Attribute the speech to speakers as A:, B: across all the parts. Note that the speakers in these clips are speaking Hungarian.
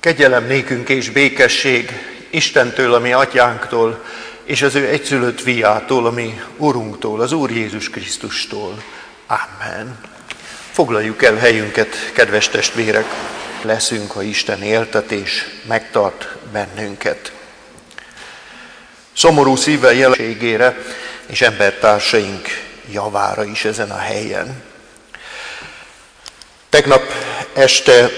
A: Kegyelem nékünk és békesség Istentől, a mi atyánktól, és az ő egyszülött fiától, a mi Urunktól, az Úr Jézus Krisztustól. Amen. Foglaljuk el helyünket, kedves testvérek, leszünk, ha Isten éltet és megtart bennünket. Szomorú szívvel jelenségére és embertársaink javára is ezen a helyen. Tegnap este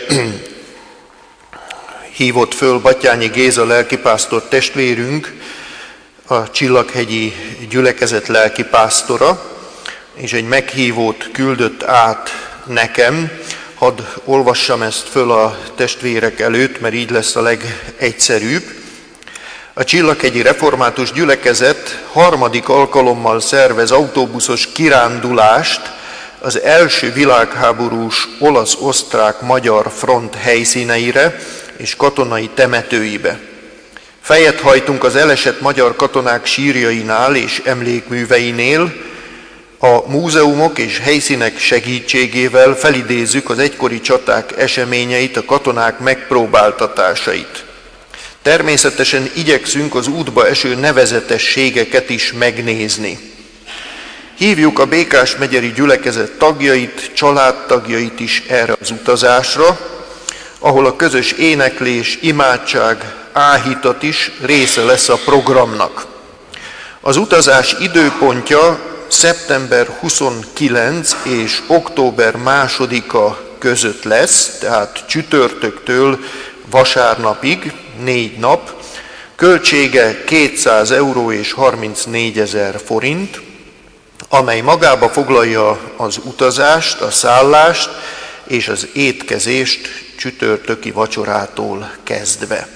A: hívott föl Batthyányi Géza lelkipásztor testvérünk, a Csillaghegyi gyülekezet lelkipásztora, és egy meghívót küldött át nekem. Hadd olvassam ezt föl a testvérek előtt, mert így lesz a legegyszerűbb. A Csillaghegyi Református Gyülekezet harmadik alkalommal szervez autóbuszos kirándulást az első világháborús olasz-osztrák-magyar front helyszíneire és katonai temetőibe. Fejet hajtunk az elesett magyar katonák sírjainál és emlékműveinél, a múzeumok és helyszínek segítségével felidézzük az egykori csaták eseményeit, a katonák megpróbáltatásait. Természetesen igyekszünk az útba eső nevezetességeket is megnézni. Hívjuk a Békás-megyeri gyülekezet tagjait, családtagjait is erre az utazásra, ahol a közös éneklés, imádság, áhítat is része lesz a programnak. Az utazás időpontja szeptember 29 és október 2-a között lesz, tehát csütörtöktől vasárnapig, 4 nap, költsége 200 euró és 34 000 forint, amely magába foglalja az utazást, a szállást és az étkezést csütörtöki vacsorától kezdve.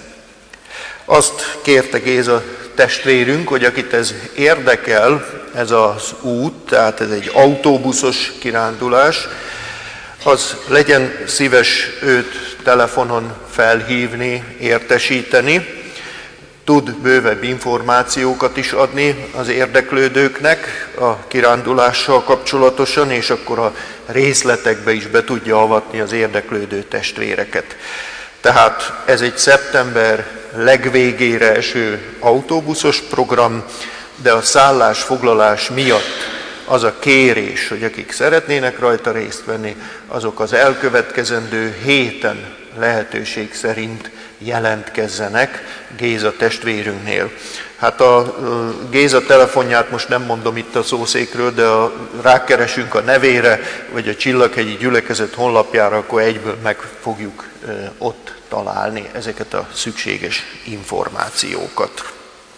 A: Azt kérte Géza testvérünk, hogy akit ez érdekel, ez az út, tehát ez egy autóbuszos kirándulás, az legyen szíves őt telefonon felhívni, értesíteni, tud bővebb információkat is adni az érdeklődőknek a kirándulással kapcsolatosan, és akkor a részletekbe is be tudja avatni az érdeklődő testvéreket. Tehát ez egy szeptember legvégére eső autóbuszos program, de a szállásfoglalás miatt az a kérés, hogy akik szeretnének rajta részt venni, azok az elkövetkezendő héten lehetőség szerint jelentkezzenek Géza testvérünknél. Hát a Géza telefonját most nem mondom itt a szószékről, de rákeresünk a nevére, vagy a Csillaghegyi gyülekezet honlapjára, akkor egyből meg fogjuk ott találni ezeket a szükséges információkat.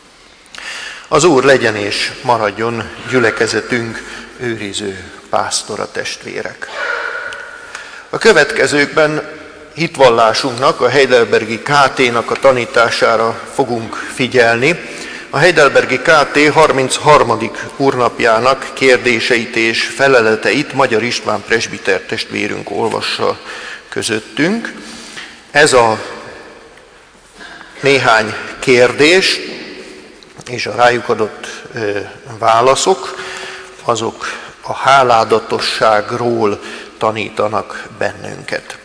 A: Az Úr legyen és maradjon gyülekezetünk őriző pásztora, testvérek. A következőkben hitvallásunknak, a Heidelbergi KT-nak a tanítására fogunk figyelni. A Heidelbergi KT 33. úrnapjának kérdéseit és feleleteit Magyar István presbiter testvérünk olvassa közöttünk. Ez a néhány kérdés és a rájuk adott válaszok, azok a háládatosságról tanítanak bennünket.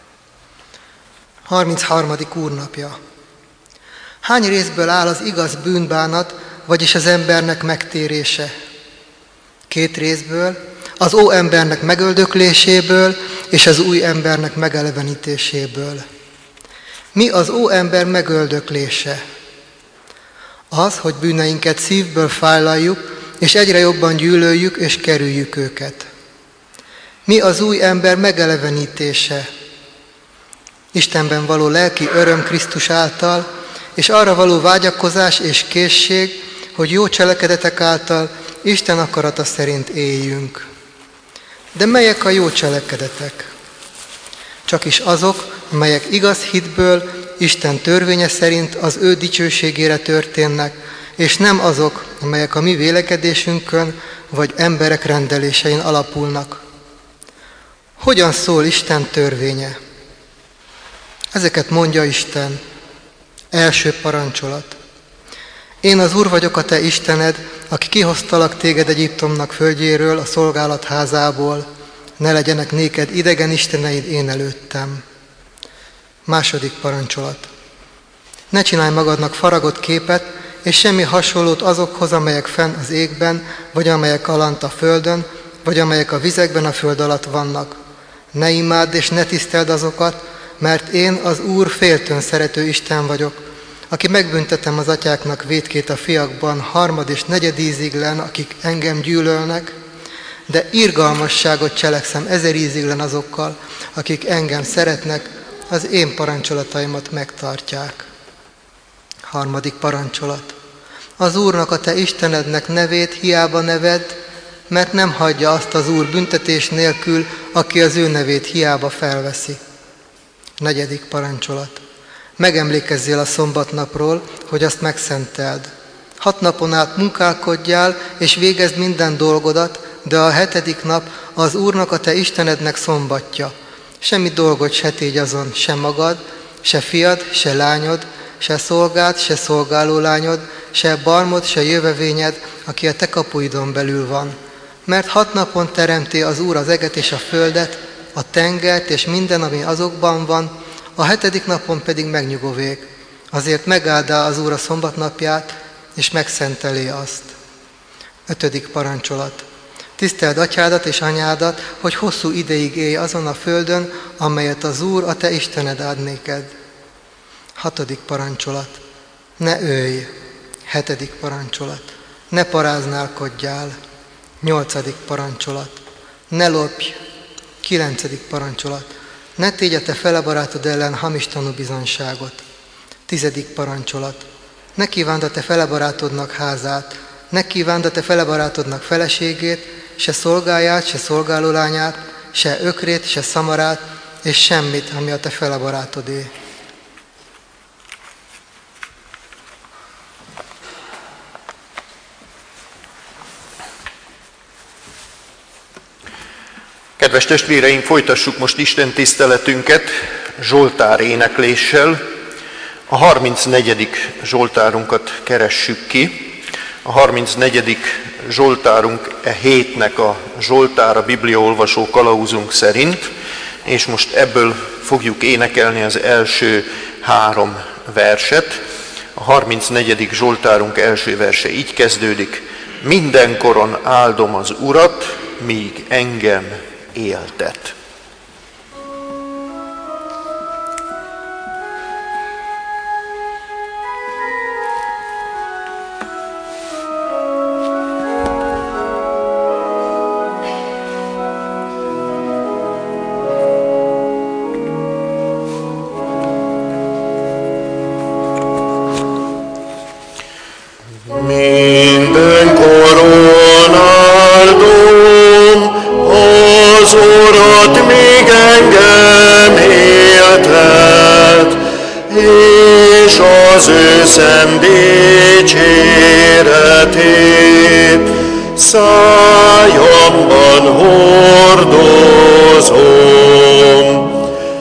B: 33. úrnapja. Hány részből áll az igaz bűnbánat, vagyis az embernek megtérése? 2 részből, az óembernek megöldökléséből és az új embernek megelevenítéséből. Mi az óember megöldöklése? Az, hogy bűneinket szívből fájlaljuk, és egyre jobban gyűlöljük és kerüljük őket. Mi az új ember megelevenítése? Istenben való lelki öröm Krisztus által, és arra való vágyakozás és készség, hogy jó cselekedetek által Isten akarata szerint éljünk. De melyek a jó cselekedetek? Csakis azok, melyek igaz hitből, Isten törvénye szerint az ő dicsőségére történnek, és nem azok, amelyek a mi vélekedésünkön vagy emberek rendelésein alapulnak. Hogyan szól Isten törvénye? Ezeket mondja Isten. Első parancsolat. Én az Úr vagyok a te Istened, aki kihoztalak téged Egyiptomnak földjéről, a szolgálat házából. Ne legyenek néked idegen isteneid én előttem. Második parancsolat. Ne csinálj magadnak faragott képet, és semmi hasonlót azokhoz, amelyek fenn az égben, vagy amelyek alant a földön, vagy amelyek a vizekben a föld alatt vannak. Ne imádd és ne tiszteld azokat, mert én az Úr féltőn szerető Isten vagyok, aki megbüntetem az atyáknak vétkét a fiakban 3. és 4. íziglen, akik engem gyűlölnek, de irgalmasságot cselekszem 1000 íziglen azokkal, akik engem szeretnek, az én parancsolataimat megtartják. 3. parancsolat. Az Úrnak, a te Istenednek nevét hiába nevedd, mert nem hagyja azt az Úr büntetés nélkül, aki az ő nevét hiába felveszi. 4. parancsolat. Megemlékezzél a szombatnapról, hogy azt megszenteld. 6 napon át munkálkodjál, és végezd minden dolgodat, de a 7. nap az Úrnak, a te Istenednek szombatja. Semmi dolgot se tégy azon, se magad, se fiad, se lányod, se szolgád, se szolgálólányod, se barmod, se jövevényed, aki a te kapuidon belül van. Mert 6 napon teremti az Úr az eget és a földet, a tengert és minden, ami azokban van, a 7. napon pedig megnyugovék. Azért megáldá az Úr a szombatnapját, és megszentelé azt. 5. parancsolat. Tiszteld atyádat és anyádat, hogy hosszú ideig élj azon a földön, amelyet az Úr, a te Istened ad néked. 6. parancsolat. Ne ölj. 7. parancsolat. Ne paráználkodjál. 8. parancsolat. Ne lopj. 9. parancsolat. Ne tégy a te fele barátod ellen hamis tanúbizonyságot. 10. parancsolat. Ne kívánd a te fele barátodnak házát, ne kívánd a te fele barátodnak feleségét, se szolgáját, se szolgálólányát, se ökrét, se szamarát, és semmit, ami a te fele barátodé.
A: Kedves testvéreim, folytassuk most Isten tiszteletünket Zsoltár énekléssel. A 34. Zsoltárunkat keressük ki. A 34. Zsoltárunk e hétnek a Zsoltár, a bibliaolvasó kalauzunk szerint, és most ebből fogjuk énekelni az első 3 verset. A 34. Zsoltárunk első verse így kezdődik: mindenkoron áldom az Urat, míg engem éltet.
C: Szem dicséretét szájamban hordozom.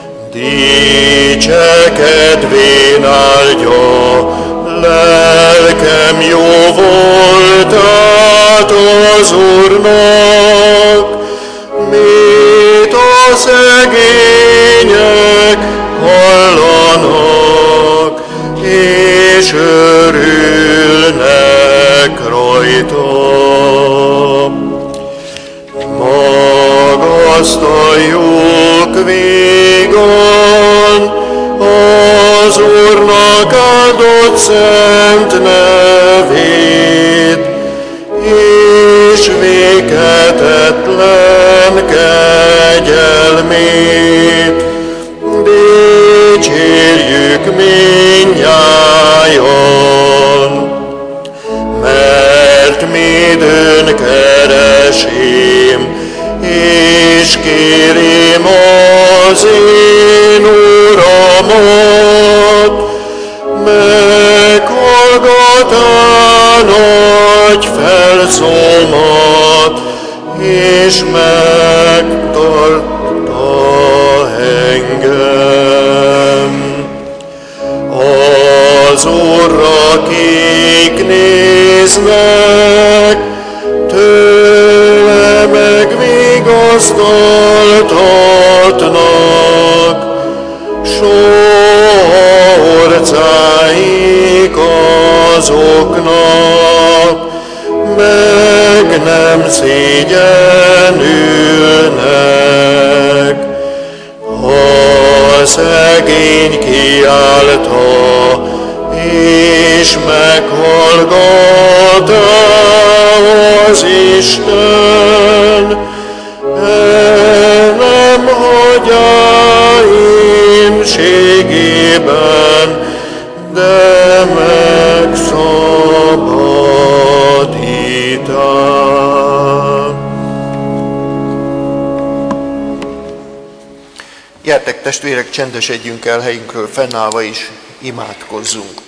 C: Dicsekedvén áldja lelkem jó voltát az Úrnak, mit a szegények hallanak, és örülnek rajta. Magasztaljuk vígan az Úrnak áldott szent nevét, és véghetetlen kegyelmét. Dicsérjük mindnyájan, mert midőn keresím, és kérem az én Uramat, meghallgatá nagy felszómat, és megtartá engem. Az Úrra kik néznek, tőle megvigasztaltatnak, nem szégyenülnek. A szegény kiáltva, és meghallgatta az Isten, nem hagyja émségében, de megszabadítál.
A: Gyertek testvérek, csendesedjünk el helyünkről fennállva is, imádkozzunk.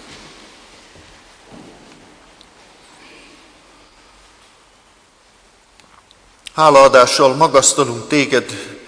A: Hálaadással magasztalunk téged,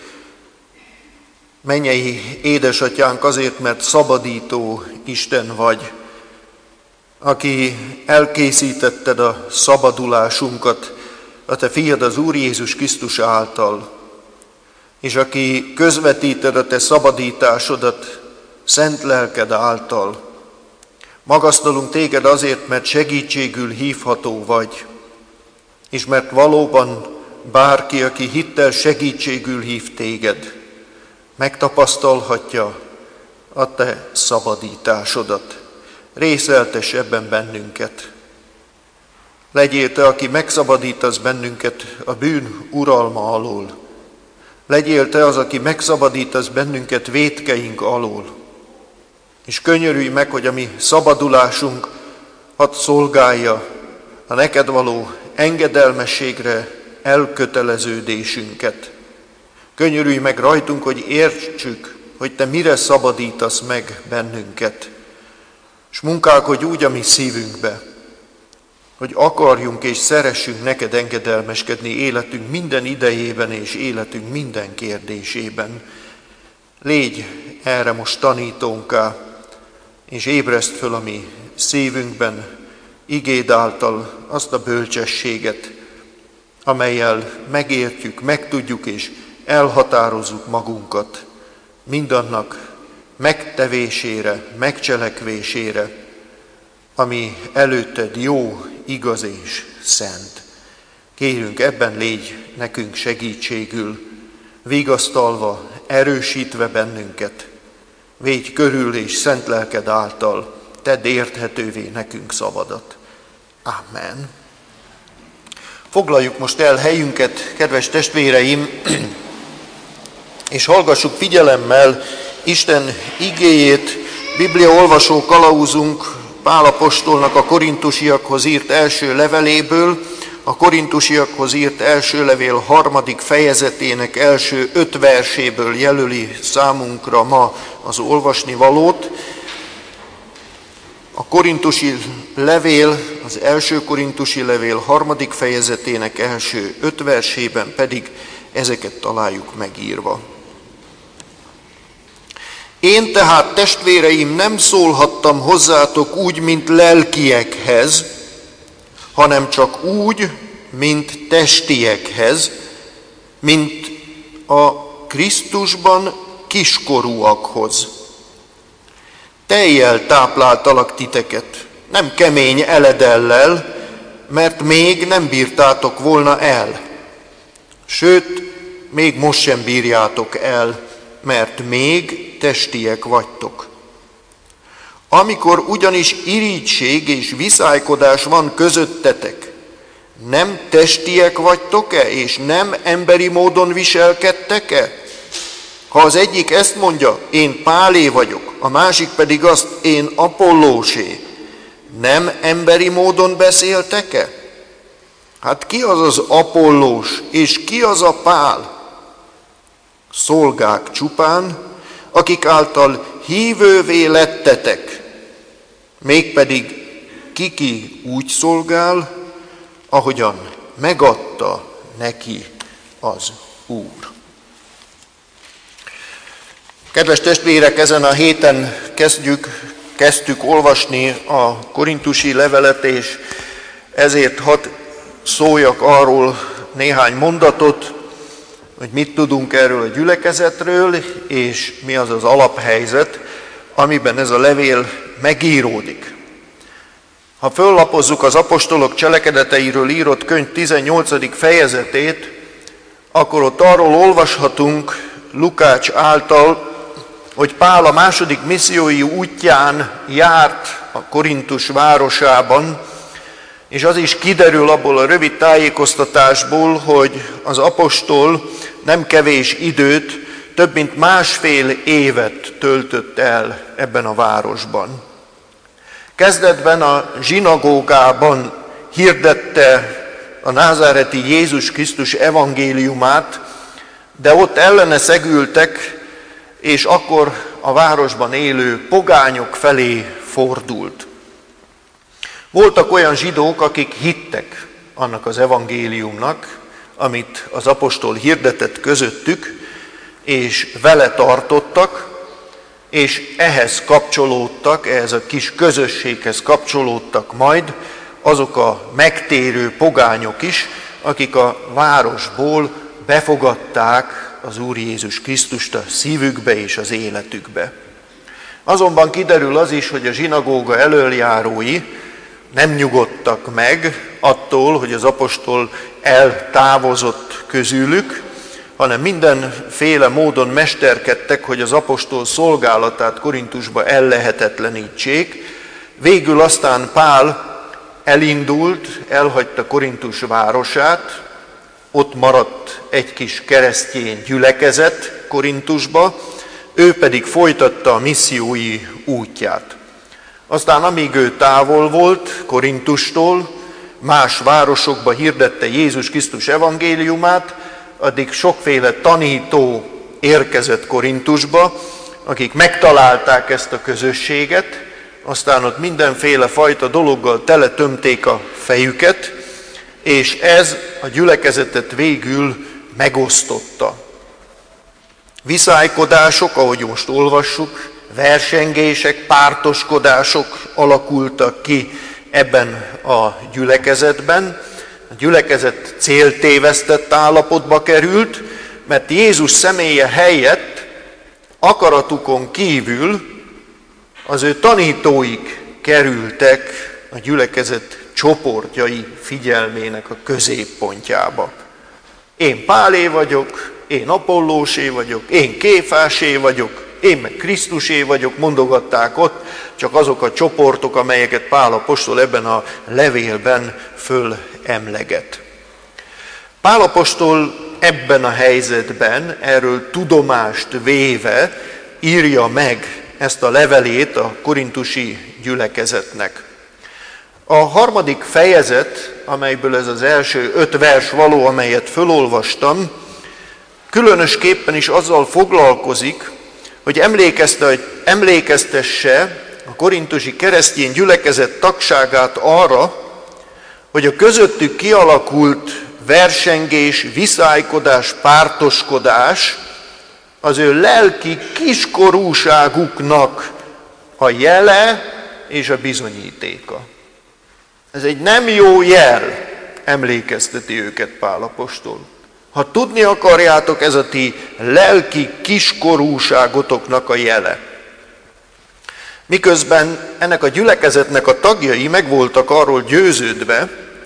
A: mennyei édesatyánk, azért, mert szabadító Isten vagy, aki elkészítetted a szabadulásunkat a te fiad az Úr Jézus Krisztus által, és aki közvetíted a te szabadításodat szent lelked által. Magasztalunk téged azért, mert segítségül hívható vagy, és mert valóban bárki, aki hittel segítségül hív téged, megtapasztalhatja a te szabadításodat. Részeltess ebben bennünket. Legyél te, aki megszabadítasz bennünket a bűn uralma alól. Legyél te az, aki megszabadítasz bennünket vétkeink alól. És könyörülj meg, hogy a mi szabadulásunk hadd szolgálja a neked való engedelmességre elköteleződésünket. Könyörülj meg rajtunk, hogy értsük, hogy te mire szabadítasz meg bennünket. És munkálkodj úgy a mi szívünkbe, hogy akarjunk és szeressünk neked engedelmeskedni életünk minden idejében és életünk minden kérdésében. Légy erre most tanítónká, és ébreszt föl a mi szívünkben igéd által azt a bölcsességet, amellyel megértjük, megtudjuk és elhatározzuk magunkat mindannak megtevésére, megcselekvésére, ami előtted jó, igaz és szent. Kérünk, ebben légy nekünk segítségül, vigasztalva, erősítve bennünket. Védj körül és szent lelked által, tedd érthetővé nekünk szavadat. Amen. Foglaljuk most el helyünket, kedves testvéreim, és hallgassuk figyelemmel Isten igéjét. Bibliaolvasó kalauzunk Pál apostolnak a korintusiakhoz írt első leveléből, a korintusiakhoz írt első levél 3. fejezetének első 5 verséből jelöli számunkra ma az olvasnivalót. A korintusi levél, az első korintusi levél 3. fejezetének első 5 versében pedig ezeket találjuk megírva. Én tehát, testvéreim, nem szólhattam hozzátok úgy, mint lelkiekhez, hanem csak úgy, mint testiekhez, mint a Krisztusban kiskorúakhoz. Tejjel tápláltalak titeket, nem kemény eledellel, mert még nem bírtátok volna el. Sőt, még most sem bírjátok el, mert még testiek vagytok. Amikor ugyanis irigység és viszálykodás van közöttetek, nem testiek vagytok-e, és nem emberi módon viselkedtek-e? Ha az egyik ezt mondja, én Pálé vagyok, a másik pedig azt, én Apollósé, nem emberi módon beszéltek-e? Hát ki az az Apollós, és ki az a Pál? Szolgák csupán, akik által hívővé lettetek, mégpedig ki úgy szolgál, ahogyan megadta neki az Úr. Kedves testvérek, ezen a héten kezdtük olvasni a korintusi levelet, és ezért hadd szóljak arról néhány mondatot, hogy mit tudunk erről a gyülekezetről, és mi az az alaphelyzet, amiben ez a levél megíródik. Ha föllapozzuk az apostolok cselekedeteiről írott könyv 18. fejezetét, akkor ott arról olvashatunk Lukács által, hogy Pál a második missziói útján járt a Korintus városában, és az is kiderül abból a rövid tájékoztatásból, hogy az apostol nem kevés időt, több mint 1,5 évet töltött el ebben a városban. Kezdetben a zsinagógában hirdette a názáreti Jézus Krisztus evangéliumát, de ott ellene szegültek, és akkor a városban élő pogányok felé fordult. Voltak olyan zsidók, akik hittek annak az evangéliumnak, amit az apostol hirdetett közöttük, és vele tartottak, és ehhez kapcsolódtak, ehhez a kis közösséghez kapcsolódtak majd azok a megtérő pogányok is, akik a városból befogadták az Úr Jézus Krisztust a szívükbe és az életükbe. Azonban kiderül az is, hogy a zsinagóga elöljárói nem nyugodtak meg attól, hogy az apostol eltávozott közülük, hanem mindenféle módon mesterkedtek, hogy az apostol szolgálatát Korintusba ellehetetlenítsék. Végül aztán Pál elindult, elhagyta Korintus városát, ott maradt egy kis keresztény gyülekezet Korintusba, ő pedig folytatta a missziói útját. Aztán amíg ő távol volt Korintustól, más városokba hirdette Jézus Krisztus evangéliumát, addig sokféle tanító érkezett Korintusba, akik megtalálták ezt a közösséget, aztán ott mindenféle fajta dologgal teletömték a fejüket, és ez a gyülekezetet végül megosztotta. Viszálykodások, ahogy most olvassuk, versengések, pártoskodások alakultak ki ebben a gyülekezetben. A gyülekezet céltévesztett állapotba került, mert Jézus személye helyett akaratukon kívül az ő tanítóik kerültek a gyülekezet csoportjai figyelmének a középpontjába. Én Pálé vagyok, én Apollósé vagyok, én Kéfásé vagyok, én meg Krisztusé vagyok, mondogatták ott, csak azok a csoportok, amelyeket Pál apostol ebben a levélben fölemleget. Pál apostol ebben a helyzetben, erről tudomást véve írja meg ezt a levelét a korintusi gyülekezetnek. A 3. fejezet, amelyből ez az első 5 vers való, amelyet fölolvastam, különösképpen is azzal foglalkozik, hogy emlékeztesse a korintusi keresztény gyülekezet tagságát arra, hogy a közöttük kialakult versengés, viszálykodás, pártoskodás az ő lelki kiskorúságuknak a jele és a bizonyítéka. Ez egy nem jó jel, emlékezteti őket Pál apostol. Ha tudni akarjátok, ez a ti lelki kiskorúságotoknak a jele. Miközben ennek a gyülekezetnek a tagjai meg voltak arról győződve,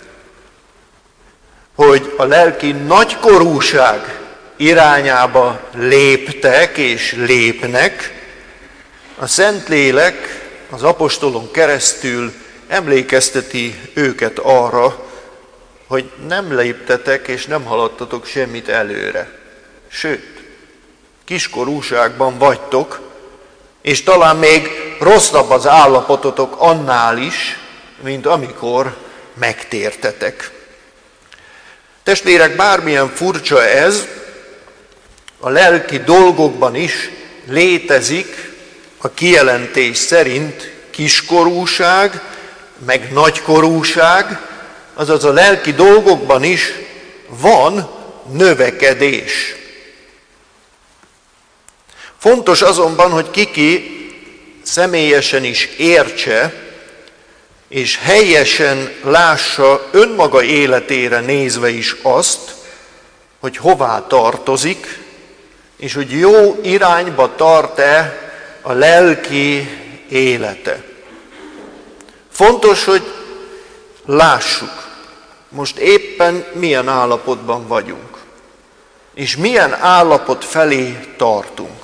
A: hogy a lelki nagykorúság irányába léptek és lépnek, a Szentlélek az apostolon keresztül emlékezteti őket arra, hogy nem léptetek és nem haladtatok semmit előre. Sőt, kiskorúságban vagytok, és talán még rosszabb az állapototok annál is, mint amikor megtértetek. Testvérek, bármilyen furcsa ez, a lelki dolgokban is létezik a kijelentés szerint kiskorúság, meg nagykorúság, azaz a lelki dolgokban is van növekedés. Fontos azonban, hogy ki személyesen is értse, és helyesen lássa önmaga életére nézve is azt, hogy hová tartozik, és hogy jó irányba tart-e a lelki élete. Fontos, hogy lássuk, most éppen milyen állapotban vagyunk, és milyen állapot felé tartunk.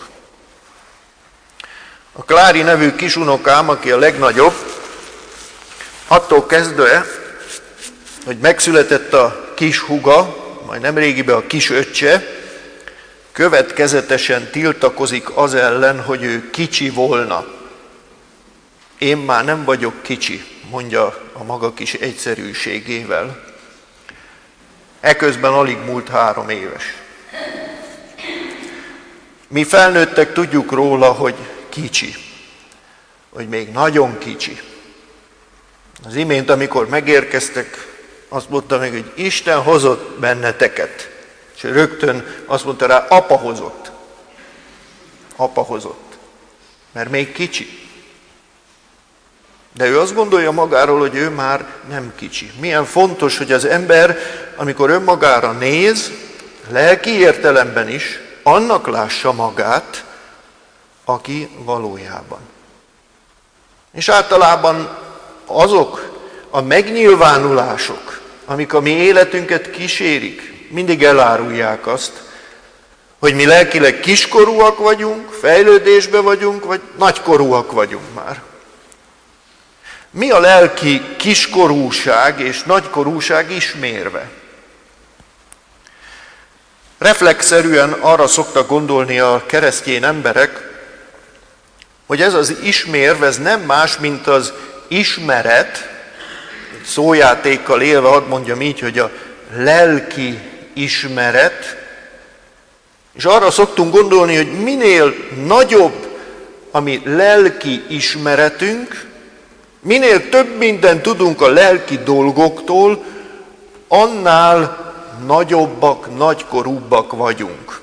A: A Klári nevű kisunokám, aki a legnagyobb, attól kezdve, hogy megszületett a kis húga, majd nemrégiben a kis öccse, következetesen tiltakozik az ellen, hogy ő kicsi volna. Én már nem vagyok kicsi, mondja a maga kis egyszerűségével. Eközben alig múlt 3 éves. Mi felnőttek tudjuk róla, hogy kicsi, hogy még nagyon kicsi. Az imént, amikor megérkeztek, azt mondta meg, hogy Isten hozott benneteket. És rögtön azt mondta rá, apa hozott. Apa hozott. Mert még kicsi. De ő azt gondolja magáról, hogy ő már nem kicsi. Milyen fontos, hogy az ember, amikor önmagára néz, lelki értelemben is, annak lássa magát, aki valójában. És általában azok a megnyilvánulások, amik a mi életünket kísérik, mindig elárulják azt, hogy mi lelkileg kiskorúak vagyunk, fejlődésben vagyunk, vagy nagykorúak vagyunk már. Mi a lelki kiskorúság és nagykorúság ismérve? Reflexzerűen arra szoktak gondolni a keresztény emberek, hogy ez az ismérv, ez nem más, mint az ismeret, szójátékkal élve, hadd mondjam így, hogy a lelki ismeret, és arra szoktunk gondolni, hogy minél nagyobb a mi lelki ismeretünk, minél több mindent tudunk a lelki dolgoktól, annál nagyobbak, nagykorúbbak vagyunk.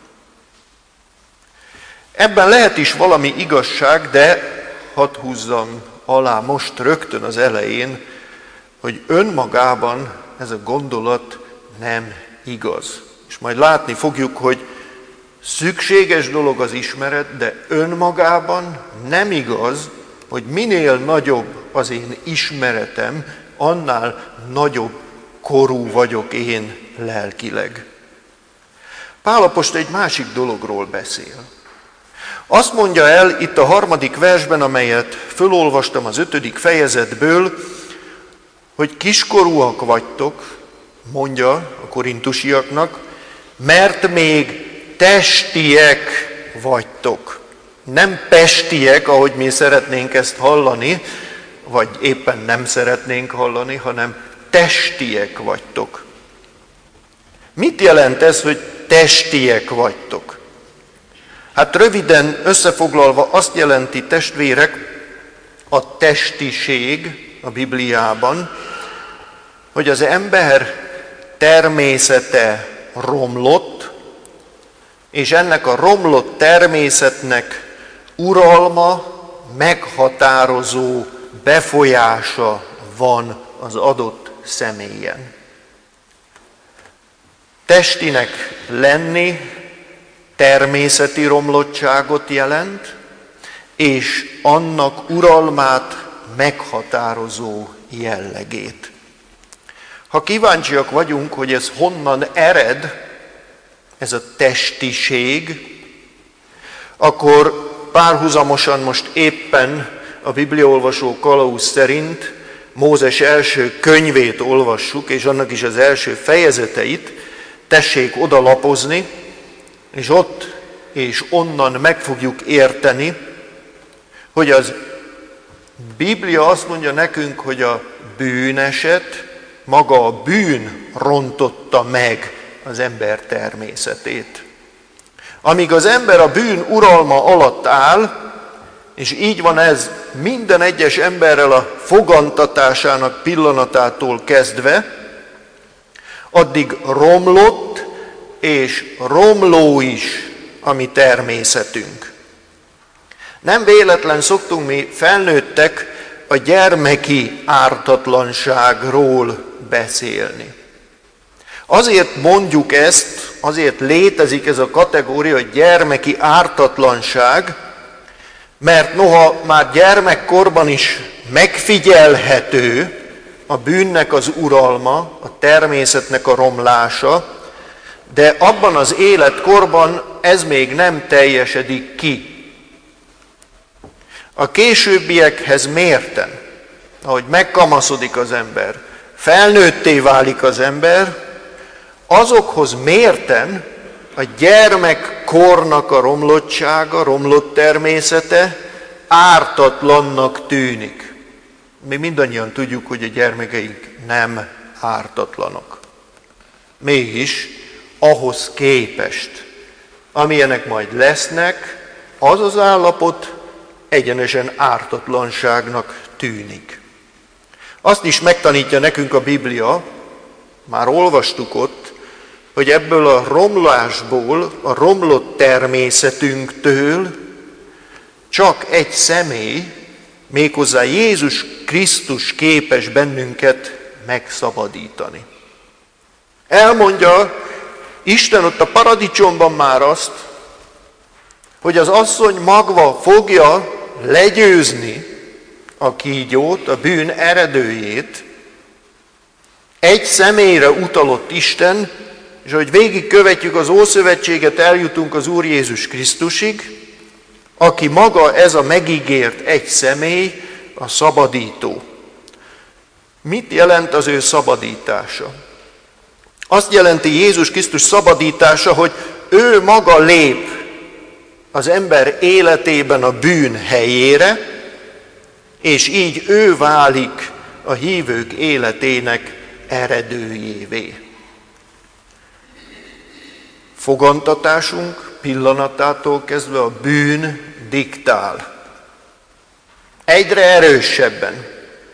A: Ebben lehet is valami igazság, de hadd húzzam alá most rögtön az elején, hogy önmagában ez a gondolat nem igaz. És majd látni fogjuk, hogy szükséges dolog az ismeret, de önmagában nem igaz, hogy minél nagyobb az én ismeretem, annál nagyobb korú vagyok én lelkileg. Pál apostol egy másik dologról beszél. Azt mondja el itt a 3. versben, amelyet fölolvastam az 5. fejezetből, hogy kiskorúak vagytok, mondja a korintusiaknak, mert még testiek vagytok. Nem pestiek, ahogy mi szeretnénk ezt hallani, vagy éppen nem szeretnénk hallani, hanem testiek vagytok. Mit jelent ez, hogy testiek vagytok? Hát röviden összefoglalva azt jelenti, testvérek, a testiség a Bibliában, hogy az ember természete romlott, és ennek a romlott természetnek uralma, meghatározó befolyása van az adott személyen. Testinek lenni természeti romlottságot jelent, és annak uralmát meghatározó jellegét. Ha kíváncsiak vagyunk, hogy ez honnan ered, ez a testiség, akkor párhuzamosan most éppen a bibliaolvasó kalauz szerint Mózes első könyvét olvassuk, és annak is az első fejezeteit, tessék odalapozni, és ott és onnan meg fogjuk érteni, hogy az Biblia azt mondja nekünk, hogy a bűneset, maga a bűn rontotta meg az ember természetét. Amíg az ember a bűn uralma alatt áll, és így van ez minden egyes emberrel a fogantatásának pillanatától kezdve, addig romlott és romló is a mi természetünk. Nem véletlen szoktunk mi felnőttek a gyermeki ártatlanságról beszélni. Azért mondjuk ezt, azért létezik ez a kategória, hogy gyermeki ártatlanság, mert noha már gyermekkorban is megfigyelhető a bűnnek az uralma, a természetnek a romlása, de abban az életkorban ez még nem teljesedik ki. A későbbiekhez mérten, ahogy megkamaszodik az ember, felnőtté válik az ember, azokhoz mérten a gyermekkornak a romlottsága, romlott természete ártatlannak tűnik. Mi mindannyian tudjuk, hogy a gyermekeink nem ártatlanok. Mégis ahhoz képest, amilyenek majd lesznek, az az állapot egyenesen ártatlanságnak tűnik. Azt is megtanítja nekünk a Biblia, már olvastuk ott, hogy ebből a romlásból, a romlott természetünktől csak egy személy, méghozzá Jézus Krisztus képes bennünket megszabadítani. Elmondja Isten ott a paradicsomban már azt, hogy az asszony magva fogja legyőzni a kígyót, a bűn eredőjét. Egy személyre utalott Isten, és ahogy végigkövetjük az Ószövetséget, eljutunk az Úr Jézus Krisztusig, aki maga ez a megígért egy személy, a szabadító. Mit jelent az ő szabadítása? Azt jelenti Jézus Krisztus szabadítása, hogy ő maga lép az ember életében a bűn helyére, és így ő válik a hívők életének eredőjévé. Fogantatásunk pillanatától kezdve a bűn diktál. Egyre erősebben.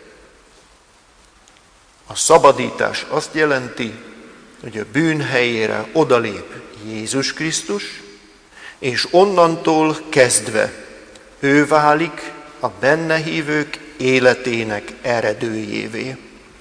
A: A szabadítás azt jelenti, hogy a bűn helyére odalép Jézus Krisztus, és onnantól kezdve ő válik a benne hívők életének eredőjévé.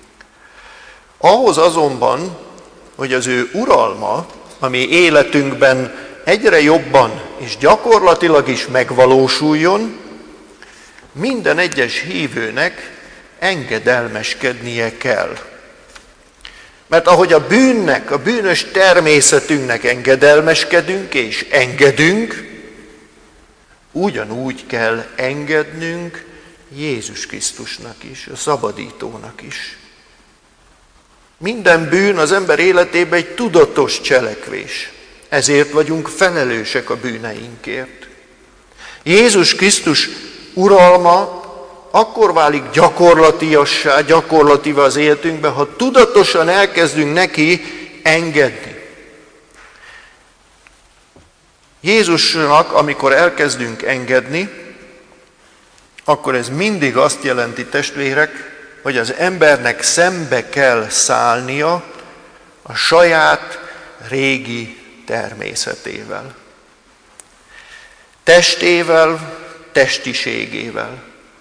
A: Ahhoz azonban, hogy az ő uralma, ami életünkben egyre jobban és gyakorlatilag is megvalósuljon, minden egyes hívőnek engedelmeskednie kell. Mert ahogy a bűnnek, a bűnös természetünknek engedelmeskedünk és engedünk, ugyanúgy kell engednünk Jézus Krisztusnak is, a szabadítónak is. Minden bűn az ember életében egy tudatos cselekvés. Ezért vagyunk felelősek a bűneinkért. Jézus Krisztus uralma akkor válik gyakorlatival az életünkben, ha tudatosan elkezdünk neki engedni. Jézusnak, amikor elkezdünk engedni, akkor ez mindig azt jelenti, testvérek, hogy az embernek szembe kell szállnia a saját régi természetével. Testével, testiségével.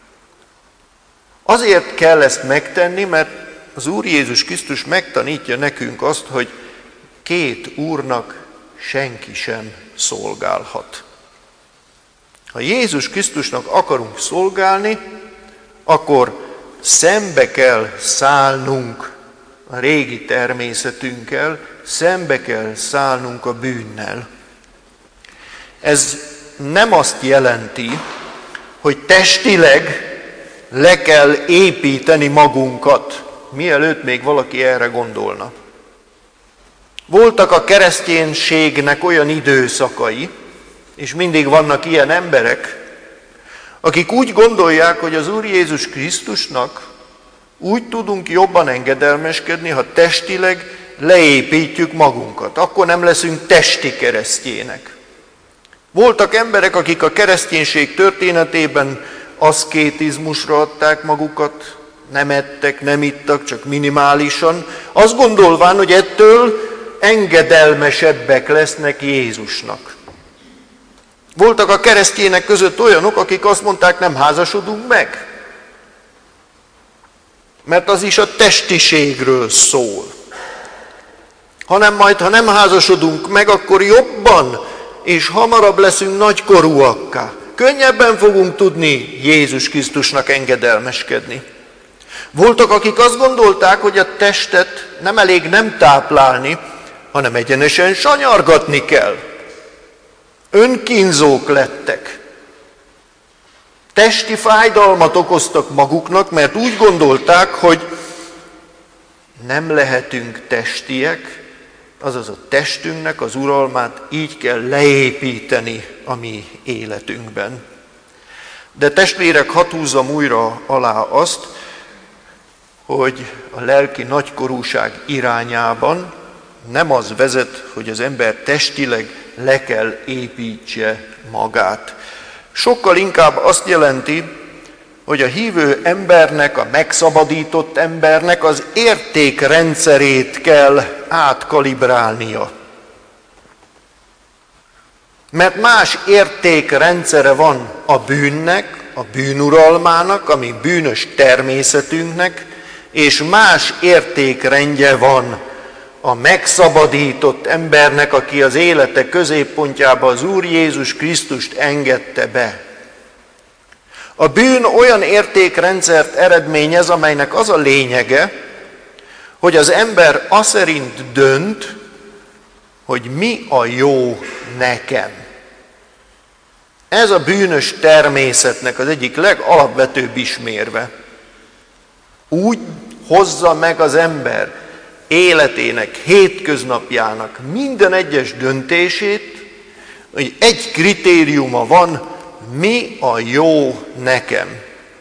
A: Azért kell ezt megtenni, mert az Úr Jézus Krisztus megtanítja nekünk azt, hogy két úrnak senki sem szolgálhat. Ha Jézus Krisztusnak akarunk szolgálni, akkor szembe kell szállnunk a régi természetünkkel, szembe kell szállnunk a bűnnel. Ez nem azt jelenti, hogy testileg le kell építeni magunkat, mielőtt még valaki erre gondolna. Voltak a kereszténységnek olyan időszakai, és mindig vannak ilyen emberek, akik úgy gondolják, hogy az Úr Jézus Krisztusnak úgy tudunk jobban engedelmeskedni, ha testileg leépítjük magunkat. Akkor nem leszünk testi keresztjének. Voltak emberek, akik a kereszténység történetében aszkétizmusra adták magukat, nem ettek, nem ittak, csak minimálisan, azt gondolván, hogy ettől engedelmesebbek lesznek Jézusnak. Voltak a keresztjének között olyanok, akik azt mondták, nem házasodunk meg, mert az is a testiségről szól. Hanem majd, ha nem házasodunk meg, akkor jobban és hamarabb leszünk nagykorúakká. Könnyebben fogunk tudni Jézus Krisztusnak engedelmeskedni. Voltak, akik azt gondolták, hogy a testet nem elég nem táplálni, hanem egyenesen sanyargatni kell. Önkínzók lettek. Testi fájdalmat okoztak maguknak, mert úgy gondolták, hogy nem lehetünk testiek, azaz a testünknek az uralmát így kell leépíteni a mi életünkben. De testvérek, hadd húzzam újra alá azt, hogy a lelki nagykorúság irányában nem az vezet, hogy az ember testileg le kell építse magát. Sokkal inkább azt jelenti, hogy a hívő embernek, a megszabadított embernek az értékrendszerét kell átkalibrálnia. Mert más értékrendszere van a bűnnek, a bűnuralmának, ami bűnös természetünknek, és más értékrendje van a megszabadított embernek, aki az élete középpontjába az Úr Jézus Krisztust engedte be. A bűn olyan értékrendszert eredményez, amelynek az a lényege, hogy az ember aszerint dönt, hogy mi a jó nekem. Ez a bűnös természetnek az egyik legalapvetőbb ismérve. Úgy hozza meg az ember életének, hétköznapjának minden egyes döntését, hogy egy kritériuma van, mi a jó nekem.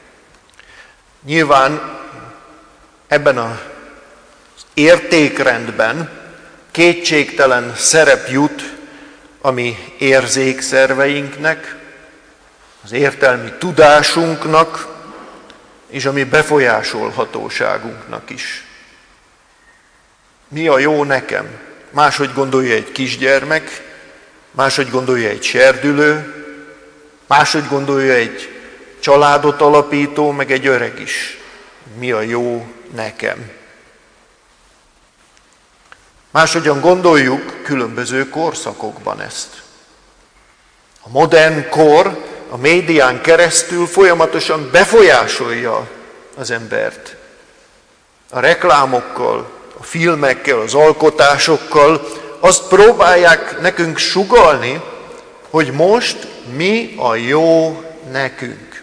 A: Nyilván ebben az értékrendben kétségtelen szerep jut a mi érzékszerveinknek, az értelmi tudásunknak, és a mi befolyásolhatóságunknak is. Mi a jó nekem? Máshogy gondolja egy kisgyermek, máshogy gondolja egy serdülő, máshogy gondolja egy családot alapító, meg egy öreg is. Mi a jó nekem? Máshogyan gondoljuk különböző korszakokban ezt. A modern kor a médián keresztül folyamatosan befolyásolja az embert. A reklámokkal, a filmekkel, az alkotásokkal azt próbálják nekünk sugallni, hogy most mi a jó nekünk.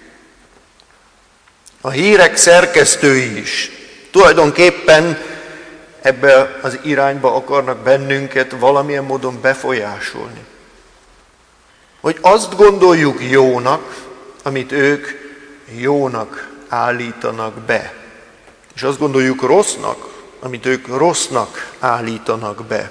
A: A hírek szerkesztői is tulajdonképpen ebbe az irányba akarnak bennünket valamilyen módon befolyásolni. Hogy azt gondoljuk jónak, amit ők jónak állítanak be. És azt gondoljuk rossznak, amit ők rossznak állítanak be.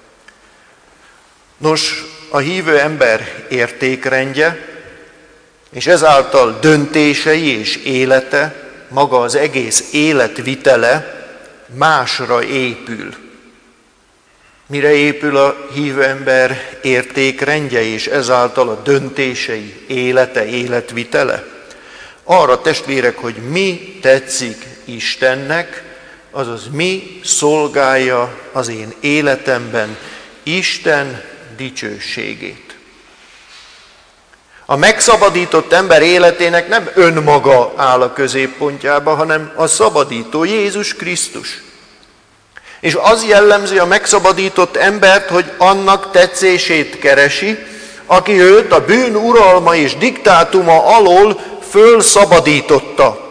A: Nos, a hívő ember értékrendje, és ezáltal döntései és élete, maga az egész életvitele másra épül. Mire épül a hívő ember értékrendje, és ezáltal a döntései, élete, életvitele? Arra, testvérek, hogy mi tetszik Istennek, azaz mi szolgálja az én életemben Isten dicsőségét. A megszabadított ember életének nem önmaga áll a középpontjába, hanem a szabadító Jézus Krisztus. És az jellemzi a megszabadított embert, hogy annak tetszését keresi, aki őt a bűn uralma és diktátuma alól fölszabadította.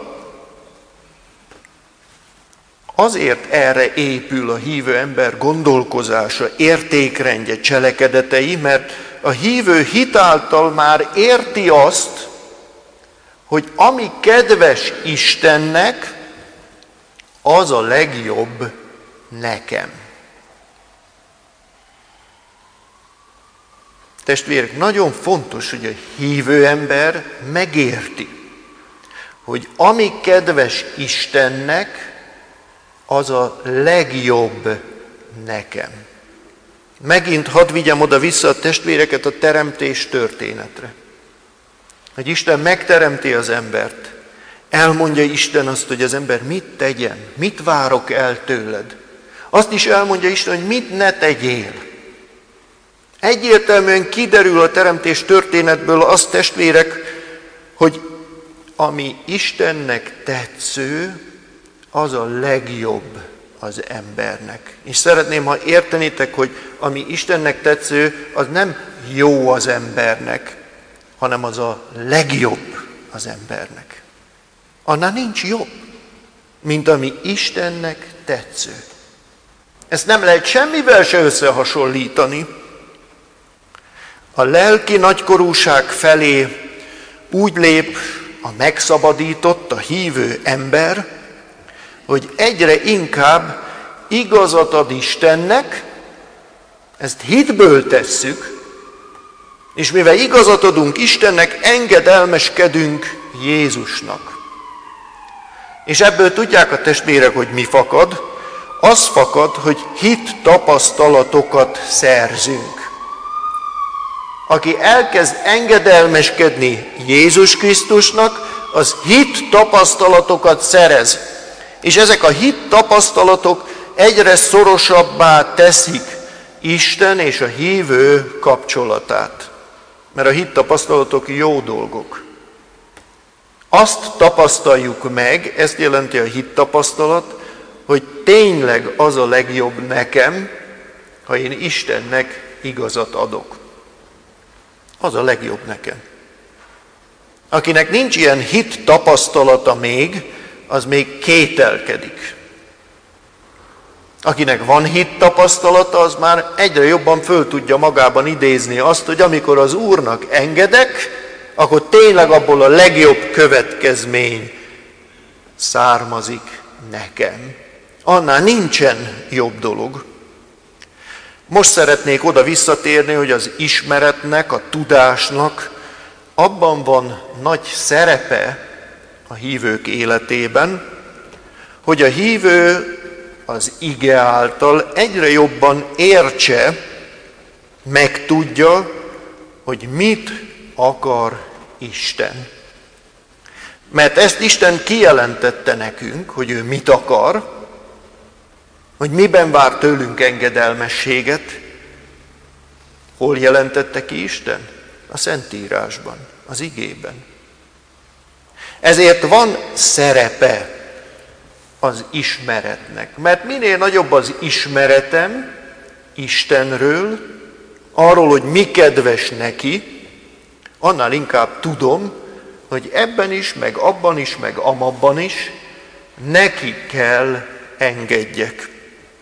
A: Azért erre épül a hívő ember gondolkozása, értékrendje, cselekedetei, mert a hívő hitáltal már érti azt, hogy ami kedves Istennek, az a legjobb nekem. Testvérek, nagyon fontos, hogy a hívő ember megérti, hogy ami kedves Istennek, az a legjobb nekem. Megint hadd vigyem oda-vissza a testvéreket a teremtés történetre. Hogy Isten megteremti az embert. Elmondja Isten azt, hogy az ember mit tegyen, mit várok el tőled. Azt is elmondja Isten, hogy mit ne tegyél. Egyértelműen kiderül a teremtés történetből az, testvérek, hogy ami Istennek tetsző, az a legjobb az embernek. És szeretném, ha értenitek, hogy ami Istennek tetsző, az nem jó az embernek, hanem az a legjobb az embernek. Annál nincs jobb, mint ami Istennek tetsző. Ezt nem lehet semmivel se összehasonlítani. A lelki nagykorúság felé úgy lép a megszabadított, a hívő ember, hogy egyre inkább igazat ad Istennek, ezt hitből tesszük, és mivel igazat adunk Istennek, engedelmeskedünk Jézusnak. És ebből tudják a testvérek, hogy mi fakad? Az fakad, hogy hit tapasztalatokat szerzünk. Aki elkezd engedelmeskedni Jézus Krisztusnak, az hit tapasztalatokat szerez. És ezek a hit tapasztalatok egyre szorosabbá teszik Isten és a hívő kapcsolatát. Mert a hit tapasztalatok jó dolgok. Azt tapasztaljuk meg, ezt jelenti a hit tapasztalat, hogy tényleg az a legjobb nekem, ha én Istennek igazat adok. Az a legjobb nekem. Akinek nincs ilyen hit tapasztalata még, az még kételkedik. Akinek van hit tapasztalata, az már egyre jobban föl tudja magában idézni azt, hogy amikor az Úrnak engedek, akkor tényleg abból a legjobb következmény származik nekem. Annál nincsen jobb dolog. Most szeretnék oda visszatérni, hogy az ismeretnek, a tudásnak abban van nagy szerepe a hívők életében, hogy a hívő az ige által egyre jobban értse, megtudja, hogy mit akar Isten. Mert ezt Isten kijelentette nekünk, hogy ő mit akar, hogy miben vár tőlünk engedelmességet. Hol jelentette ki Isten? A Szentírásban, az igében. Ezért van szerepe az ismeretnek. Mert minél nagyobb az ismeretem Istenről, arról, hogy mi kedves neki, annál inkább tudom, hogy ebben is, meg abban is, meg amabban is neki kell engedjek.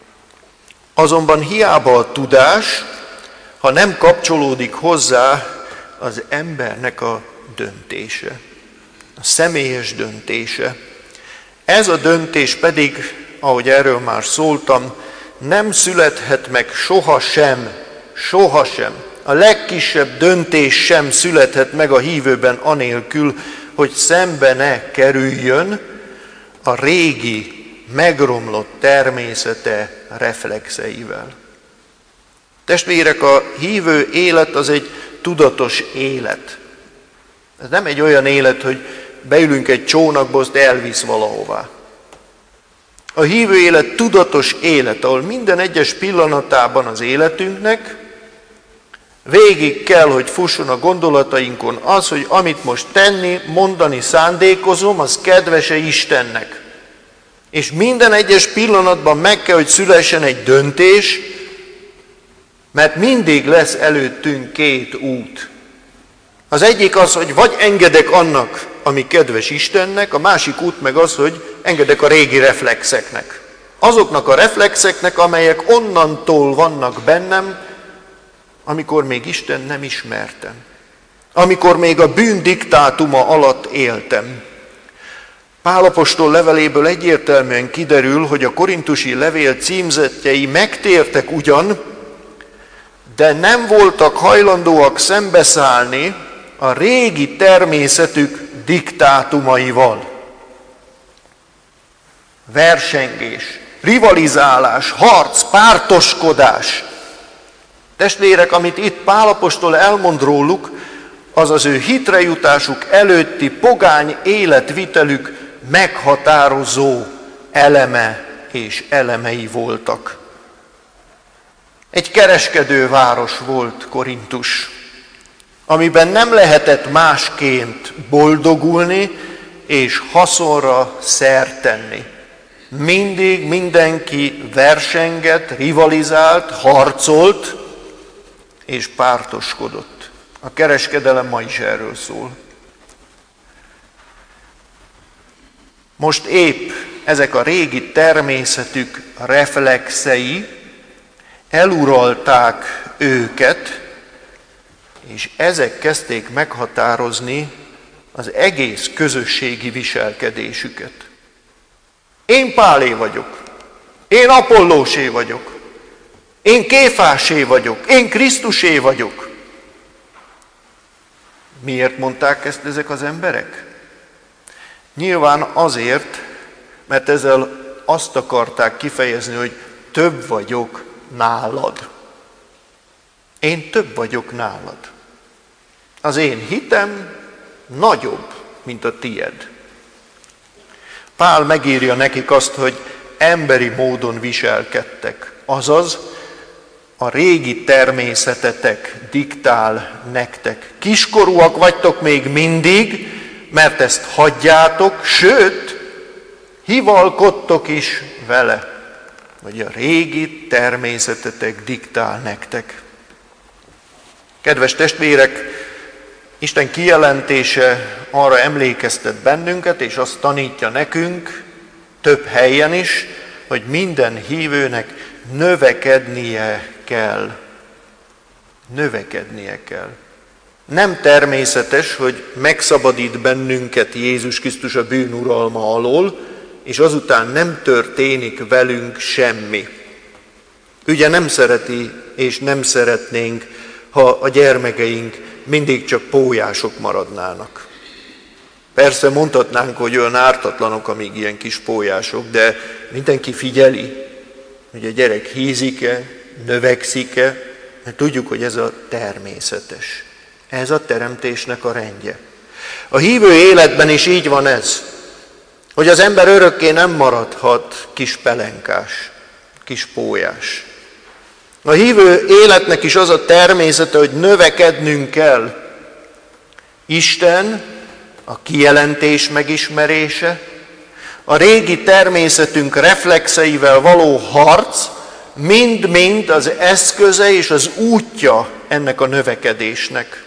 A: Azonban hiába a tudás, ha nem kapcsolódik hozzá az embernek a döntése, a személyes döntése. Ez a döntés pedig, ahogy erről már szóltam, nem születhet meg sohasem, a legkisebb döntés sem születhet meg a hívőben anélkül, hogy szembe ne kerüljön a régi, megromlott természete reflexeivel. Testvérek, a hívő élet az egy tudatos élet. Ez nem egy olyan élet, hogy beülünk egy csónakba, azt elvisz valahová. A hívő élet tudatos élet, ahol minden egyes pillanatában az életünknek végig kell, hogy fusson a gondolatainkon az, hogy amit most tenni, mondani szándékozom, az kedves-e Istennek. És minden egyes pillanatban meg kell, hogy szülessen egy döntés, mert mindig lesz előttünk két út. Az egyik az, hogy vagy engedek annak, ami kedves Istennek, a másik út meg az, hogy engedek a régi reflexeknek. Azoknak a reflexeknek, amelyek onnantól vannak bennem, amikor még Isten nem ismertem. Amikor még a bűn diktátuma alatt éltem. Pál apostol leveléből egyértelműen kiderül, hogy a korintusi levél címzettjei megtértek ugyan, de nem voltak hajlandóak szembeszállni a régi természetük diktátumaival. Versengés, rivalizálás, harc, pártoskodás. Testvérek, amit itt Pál apostol elmond róluk, az az ő hitrejutásuk előtti pogány életvitelük meghatározó eleme és elemei voltak. Egy kereskedőváros volt Korintus, amiben nem lehetett másként boldogulni és haszonra szert tenni. Mindig mindenki versengett, rivalizált, harcolt és pártoskodott. A kereskedelem ma is erről szól. Most épp ezek a régi természetük reflexei eluralták őket, és ezek kezdték meghatározni az egész közösségi viselkedésüket. Én Pálé vagyok, én Apollósé vagyok, én Kéfásé vagyok, én Krisztusé vagyok. Miért mondták ezt ezek az emberek? Nyilván azért, mert ezzel azt akarták kifejezni, hogy több vagyok nálad. Én több vagyok nálad. Az én hitem nagyobb, mint a tied. Pál megírja nekik azt, hogy emberi módon viselkedtek, azaz a régi természetetek diktál nektek. Kiskorúak vagytok még mindig, mert ezt hagyjátok, sőt, hivalkodtok is vele, vagy a régi természetetek diktál nektek. Kedves testvérek, Isten kijelentése arra emlékeztet bennünket, és azt tanítja nekünk több helyen is, hogy minden hívőnek növekednie kell. Növekednie kell. Nem természetes, hogy megszabadít bennünket Jézus Krisztus a bűn uralma alól, és azután nem történik velünk semmi. Ugye nem szereti és nem szeretnénk, ha a gyermekeink mindig csak pólyások maradnának. Persze mondhatnánk, hogy olyan ártatlanok, amíg ilyen kis pólyások, de mindenki figyeli, hogy a gyerek hízik-e, növekszik-e, mert tudjuk, hogy ez a természetes. Ez a teremtésnek a rendje. A hívő életben is így van ez, hogy az ember örökké nem maradhat kis pelenkás, kis pólyás. A hívő életnek is az a természete, hogy növekednünk kell. Isten, a kijelentés megismerése, a régi természetünk reflexeivel való harc, mind-mind az eszköze és az útja ennek a növekedésnek.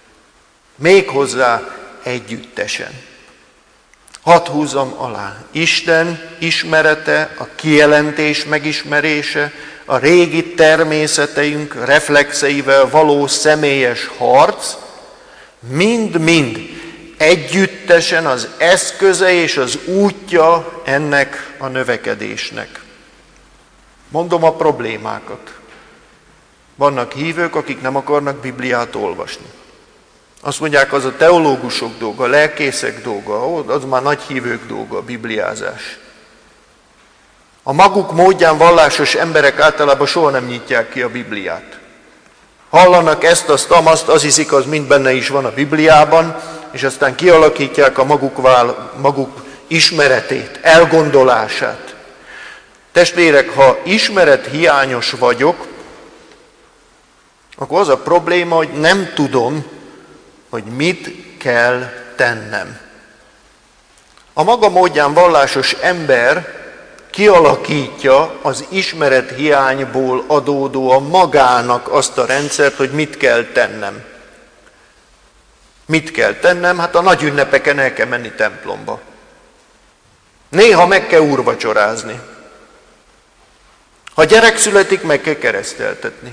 A: Méghozzá együttesen. Hadd húzzam alá. Isten ismerete, a kijelentés megismerése, a régi természeteink reflexeivel való személyes harc, mind-mind együttesen az eszköze és az útja ennek a növekedésnek. Mondom a problémákat. Vannak hívők, akik nem akarnak Bibliát olvasni. Azt mondják, az a teológusok dolga, a lelkészek dolga, az már nagy hívők dolga, a bibliázás. A maguk módján vallásos emberek általában soha nem nyitják ki a Bibliát. Hallanak ezt, azt, amazt, azt hiszik, az mind benne is van a Bibliában, és aztán kialakítják a maguk ismeretét, elgondolását. Testvérek, ha ismerethiányos vagyok, akkor az a probléma, hogy nem tudom, hogy mit kell tennem. A maga módján vallásos ember kialakítja az ismerethiányból adódóan magának azt a rendszert, hogy mit kell tennem. Mit kell tennem? Hát a nagy ünnepeken el kell menni templomba. Néha meg kell úrvacsorázni. Ha gyerek születik, meg kell kereszteltetni.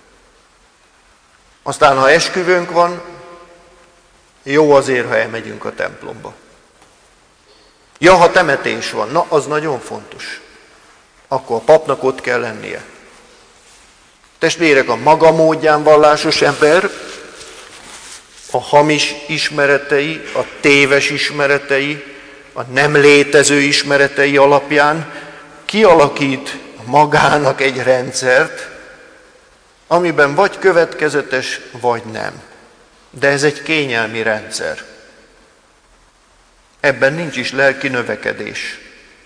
A: Aztán, ha esküvőnk van, jó azért, ha elmegyünk a templomba. Ja, ha temetés van, na, az nagyon fontos. Akkor a papnak ott kell lennie. Testvérek, a maga módján vallásos ember, a hamis ismeretei, a téves ismeretei, a nem létező ismeretei alapján kialakít magának egy rendszert, amiben vagy következetes, vagy nem. De ez egy kényelmi rendszer. Ebben nincs is lelki növekedés.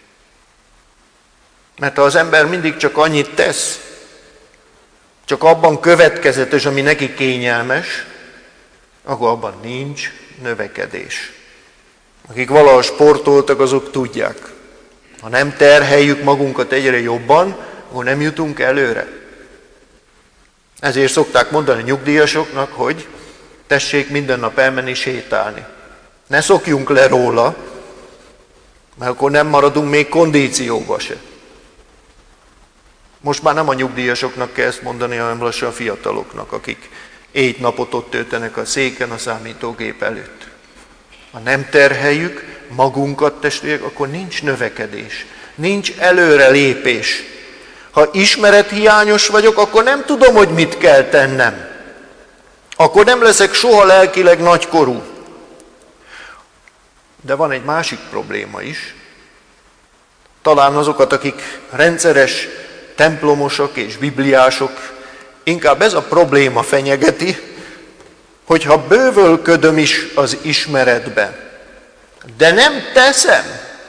A: Mert ha az ember mindig csak annyit tesz, csak abban következetes, ami neki kényelmes, akkor abban nincs növekedés. Akik valaha sportoltak, azok tudják. Ha nem terheljük magunkat egyre jobban, akkor nem jutunk előre. Ezért szokták mondani a nyugdíjasoknak, hogy tessék minden nap elmenni sétálni. Ne szokjunk le róla, mert akkor nem maradunk még kondícióba se. Most már nem a nyugdíjasoknak kell ezt mondani, hanem lassan a fiataloknak, akik napot ott töltenek a széken, a számítógép előtt. Ha nem terheljük magunkat, testvérek, akkor nincs növekedés, nincs előrelépés. Ha ismerethiányos vagyok, akkor nem tudom, hogy mit kell tennem. Akkor nem leszek soha lelkileg nagykorú. De van egy másik probléma is. Talán azokat, akik rendszeres templomosok és bibliások, inkább ez a probléma fenyegeti, hogyha bővölködöm is az ismeretbe, de nem teszem,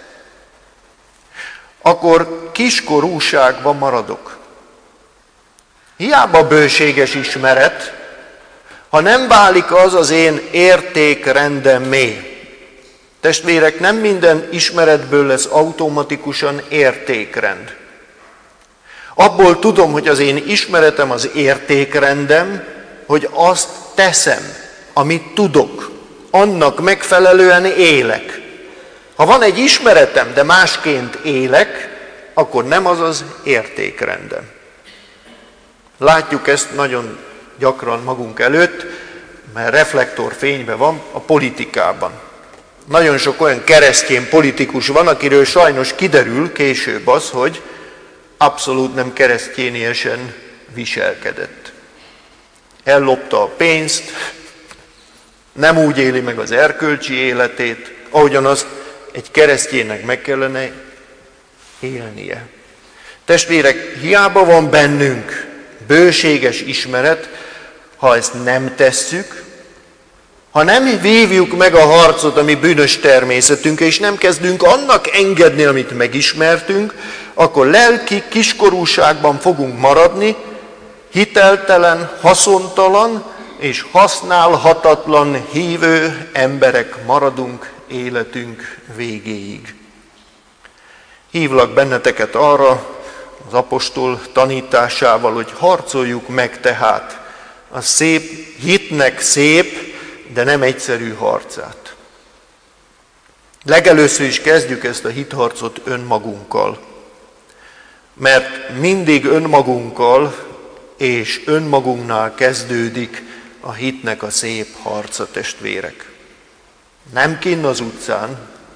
A: akkor kiskorúságban maradok. Hiába bőséges ismeret, ha nem válik az én értékrendemmé. Testvérek, nem minden ismeretből lesz automatikusan értékrend. Abból tudom, hogy az én ismeretem az értékrendem, hogy azt teszem, amit tudok, annak megfelelően élek. Ha van egy ismeretem, de másként élek, akkor nem az az értékrendem. Látjuk ezt nagyon gyakran magunk előtt, mert reflektorfényben van a politikában. Nagyon sok olyan keresztény politikus van, akiről sajnos kiderül később az, hogy abszolút nem keresztényesen viselkedett. Ellopta a pénzt, nem úgy éli meg az erkölcsi életét, ahogyan azt egy kereszténynek meg kellene élnie. Testvérek, hiába van bennünk bőséges ismeret, ha ezt nem tesszük, ha nem vívjuk meg a harcot a mi bűnös természetünkkel, és nem kezdünk annak engedni, amit megismertünk, akkor lelki kiskorúságban fogunk maradni, hiteltelen, haszontalan és használhatatlan hívő emberek maradunk életünk végéig. Hívlak benneteket arra, az apostol tanításával, hogy harcoljuk meg tehát a szép, hitnek szép, de nem egyszerű harcát. Legelőször is kezdjük ezt a hitharcot önmagunkkal, mert mindig önmagunkkal és önmagunknál kezdődik a hitnek a szép harca, testvérek. Nem kinn az utcán,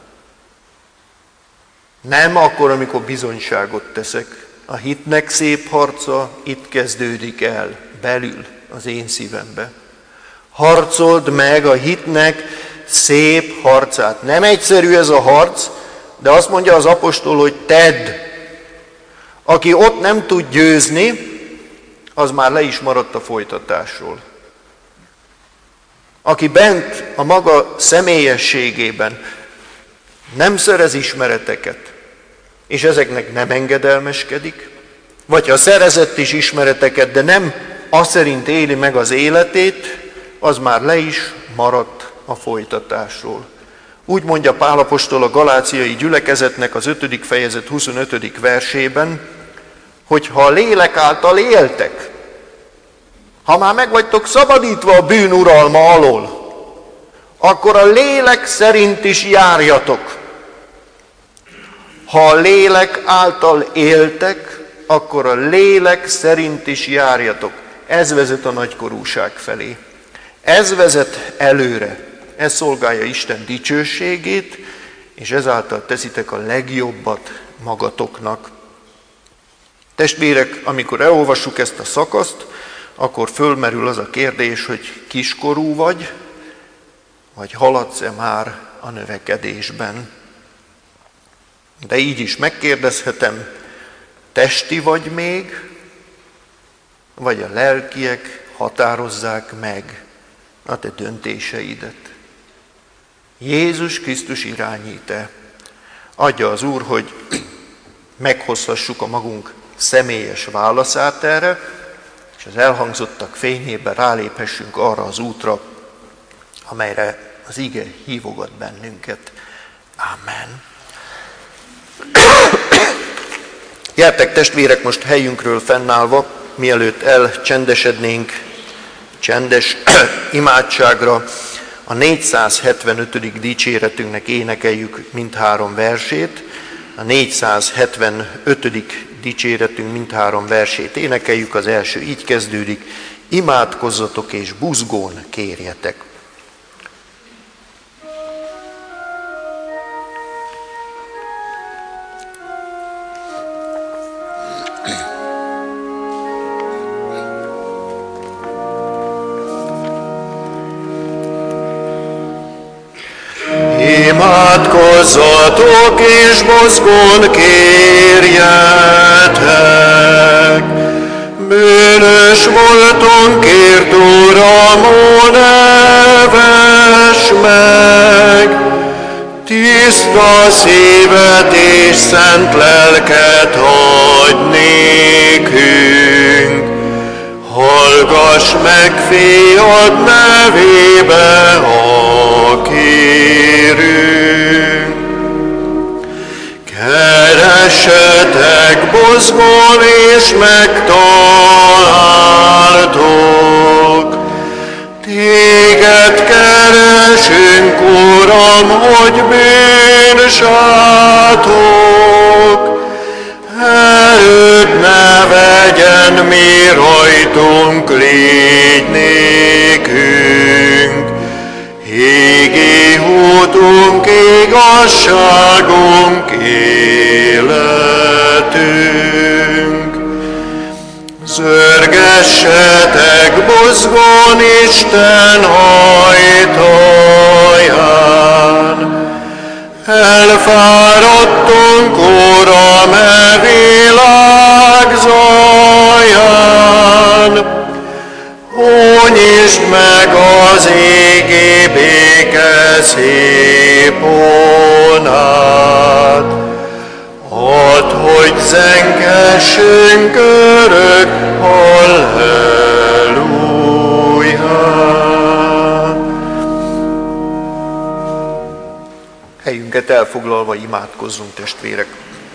A: nem akkor, amikor bizonyságot teszek. A hitnek szép harca itt kezdődik el, belül, az én szívembe. Harcold meg a hitnek szép harcát. Nem egyszerű ez a harc, de azt mondja az apostol, hogy tedd. Aki ott nem tud győzni, az már le is maradt a folytatásról. Aki bent a maga személyességében nem szerez ismereteket, és ezeknek nem engedelmeskedik, vagy ha szerezett is ismereteket, de nem az szerint éli meg az életét, az már le is maradt a folytatásról. Úgy mondja Pál apostol a galáciai gyülekezetnek az 5. fejezet 25. versében, hogy ha a lélek által éltek, ha már meg vagytok szabadítva a bűn uralma alól, akkor a lélek szerint is járjatok. Ha a lélek által éltek, akkor a lélek szerint is járjatok. Ez vezet a nagykorúság felé. Ez vezet előre. Ez szolgálja Isten dicsőségét, és ezáltal teszitek a legjobbat magatoknak. Testvérek, amikor elolvassuk ezt a szakaszt, akkor fölmerül az a kérdés, hogy kiskorú vagy haladsz-e már a növekedésben. De így is megkérdezhetem, testi vagy még, vagy a lelkiek határozzák meg a te döntéseidet. Jézus Krisztus irányít-e? Adja az Úr, hogy meghozhassuk a magunk személyes válaszát erre, és az elhangzottak fényében ráléphessünk arra az útra, amelyre az ige hívogat bennünket. Amen. Gyertek testvérek, most helyünkről fennállva, mielőtt elcsendesednénk csendes imádságra, a 475. dicséretünknek énekeljük mindhárom versét. A 475. dicséretünk mindhárom versét énekeljük, az első így kezdődik: imádkozzatok és buzgón kérjetek.
C: Imádkozzatok és buzgón kérjetek. Bűnös voltunk, kért Uram, ó, ne vess meg. Tiszta szívet és szent lelket adj nékünk. Hallgass meg fiad nevébe, ha kérünk. Keressetek buzgón és megtaláltok. Téged keresünk, Uram, hogy bűnsátok. Erőd ne vegyen mi rajtunk, légy nékünk. Égi útunk, igazságunk, életünk. Zörgessetek buzgón Isten ajtaján. Elfáradtunk, Uram, e világ zaján. Ó, nyisd meg az égi béke szép hónát, add, hogy zengessünk örök halleluja.
A: Helyünket elfoglalva imádkozzunk, testvérek.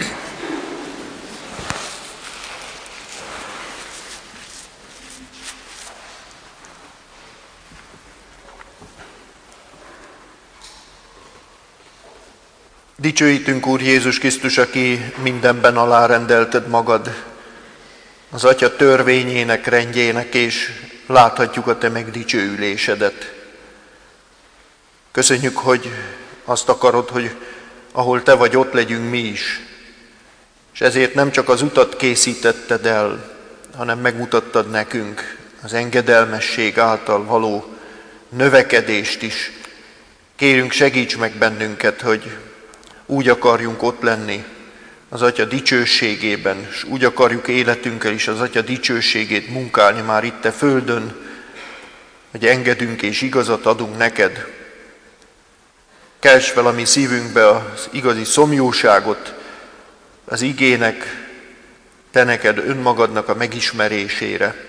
A: Dicsőítünk, Úr Jézus Krisztus, aki mindenben alárendelted magad az Atya törvényének, rendjének, és láthatjuk a te megdicsőülésedet. Köszönjük, hogy azt akarod, hogy ahol te vagy, ott legyünk mi is. És ezért nem csak az utat készítetted el, hanem megmutattad nekünk az engedelmesség által való növekedést is. Kérünk, segíts meg bennünket, hogy úgy akarjunk ott lenni az Atya dicsőségében, és úgy akarjuk életünkkel is az Atya dicsőségét munkálni már itt a földön, hogy engedünk és igazat adunk neked. Kelts fel a mi szívünkbe az igazi szomjúságot, az igének, te neked önmagadnak a megismerésére,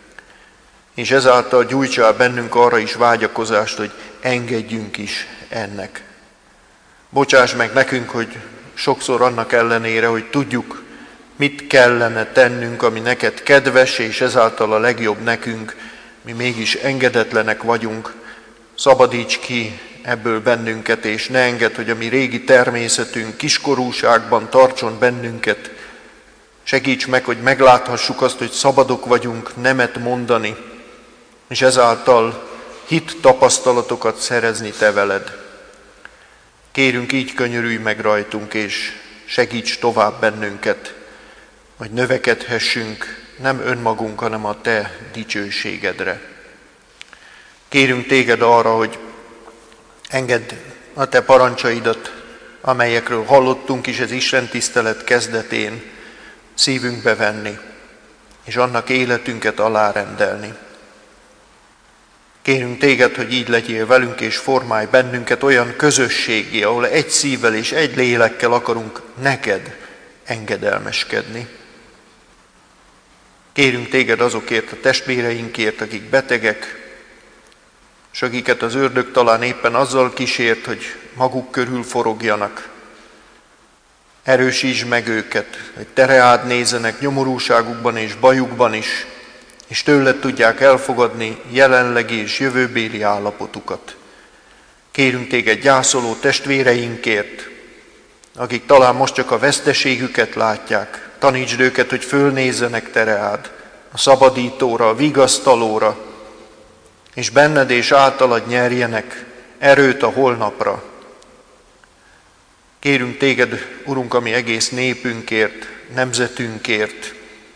A: és ezáltal gyújtsál bennünk arra is vágyakozást, hogy engedjünk is ennek. Bocsáss meg nekünk, hogy sokszor annak ellenére, hogy tudjuk, mit kellene tennünk, ami neked kedves, és ezáltal a legjobb nekünk, mi mégis engedetlenek vagyunk. Szabadíts ki ebből bennünket, és ne engedd, hogy a mi régi természetünk kiskorúságban tartson bennünket. Segíts meg, hogy megláthassuk azt, hogy szabadok vagyunk nemet mondani, és ezáltal hit tapasztalatokat szerezni te veled. Kérünk, így könyörülj meg rajtunk, és segíts tovább bennünket, hogy növekedhessünk nem önmagunk, hanem a te dicsőségedre. Kérünk téged arra, hogy engedd a te parancsaidat, amelyekről hallottunk is az Isten tisztelet kezdetén, szívünkbe venni, és annak életünket alárendelni. Kérünk téged, hogy így legyél velünk, és formálj bennünket olyan közösséggé, ahol egy szívvel és egy lélekkel akarunk neked engedelmeskedni. Kérünk téged azokért a testvéreinkért, akik betegek, és akiket az ördög talán éppen azzal kísért, hogy maguk körül forogjanak. Erősítsd meg őket, hogy te reád nézzenek nyomorúságukban és bajukban is, és tőled tudják elfogadni jelenlegi és jövőbéli állapotukat. Kérünk téged gyászoló testvéreinkért, akik talán most csak a veszteségüket látják. Tanítsd őket, hogy fölnézzenek te reád, a szabadítóra, a vigasztalóra, és benned és általad nyerjenek erőt a holnapra. Kérünk téged, Urunk, a mi egész népünkért, nemzetünkért.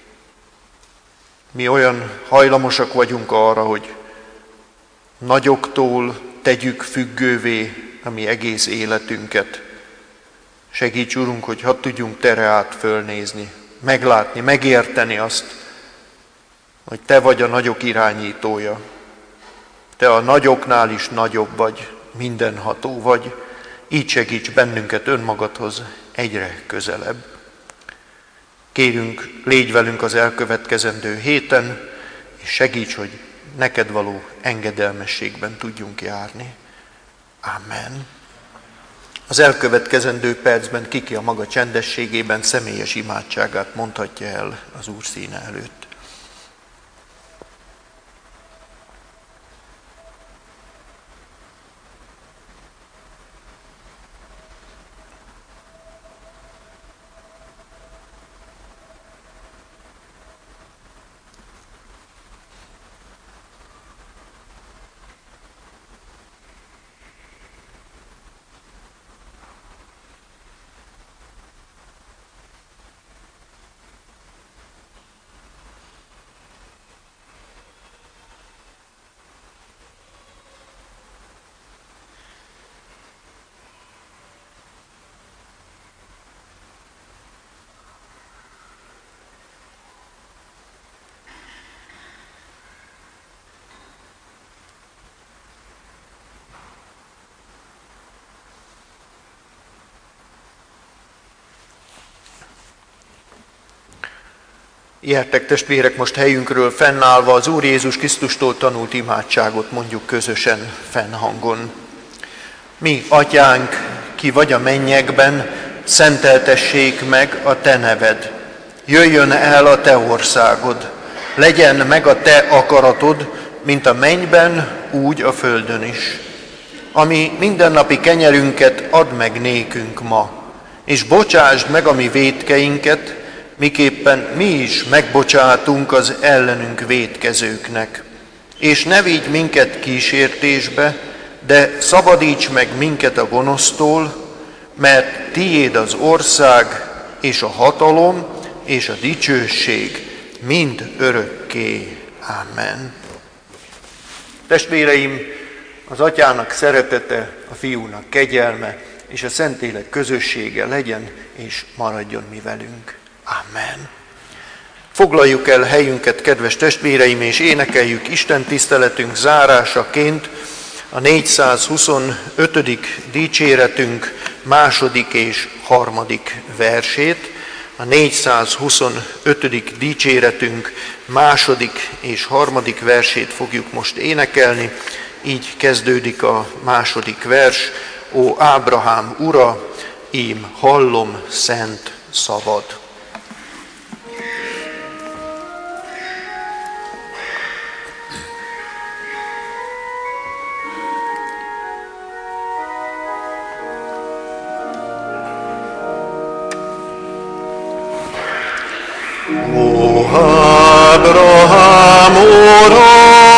A: Mi olyan hajlamosak vagyunk arra, hogy nagyoktól tegyük függővé a mi egész életünket. Segíts, Urunk, hogy hadd tudjunk te reád fölnézni, meglátni, megérteni azt, hogy te vagy a nagyok irányítója. Te a nagyoknál is nagyobb vagy, mindenható vagy. Így segíts bennünket önmagadhoz egyre közelebb. Kérünk, légy velünk az elkövetkezendő héten, és segíts, hogy neked való engedelmességben tudjunk járni. Amen. Az elkövetkezendő percben kiki a maga csendességében személyes imádságát mondhatja el az Úr színe előtt. Gyertek, testvérek, most helyünkről fennállva az Úr Jézus Krisztustól tanult imádságot mondjuk közösen fennhangon. Mi, Atyánk, ki vagy a mennyekben, szenteltessék meg a te neved. Jöjjön el a te országod. Legyen meg a te akaratod, mint a mennyben, úgy a földön is. Ami mindennapi kenyerünket add meg nékünk ma, és bocsásd meg a mi vétkeinket, miképpen mi is megbocsátunk az ellenünk vétkezőknek. És ne vigy minket kísértésbe, de szabadíts meg minket a gonosztól, mert tiéd az ország, és a hatalom, és a dicsőség mind örökké. Amen. Testvéreim, az Atyának szeretete, a Fiúnak kegyelme, és a Szentlélek közössége legyen, és maradjon mi velünk. Amen. Foglaljuk el helyünket, kedves testvéreim, és énekeljük Isten tiszteletünk zárásaként a 425. dicséretünk második és harmadik versét. A 425. dicséretünk második és harmadik versét fogjuk most énekelni. Így kezdődik a második vers. Ó Ábrahám ura, ím hallom szent szavad.
C: Ó Ábrahám ura,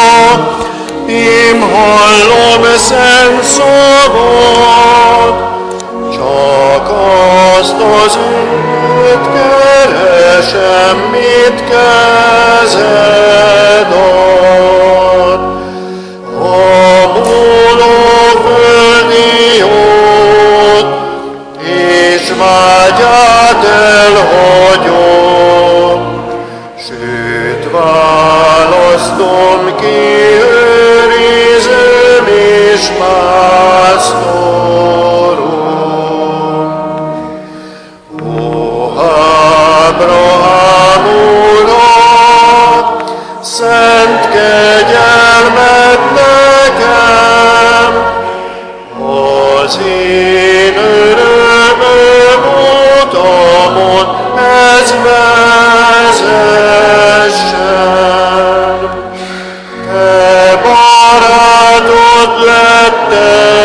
C: ím hallom szent szavad, csak azt az őt keresem, mit kezed ad. A múló földi jót, és vágyát elhagyom, sőt választom ki őrizőm is már. te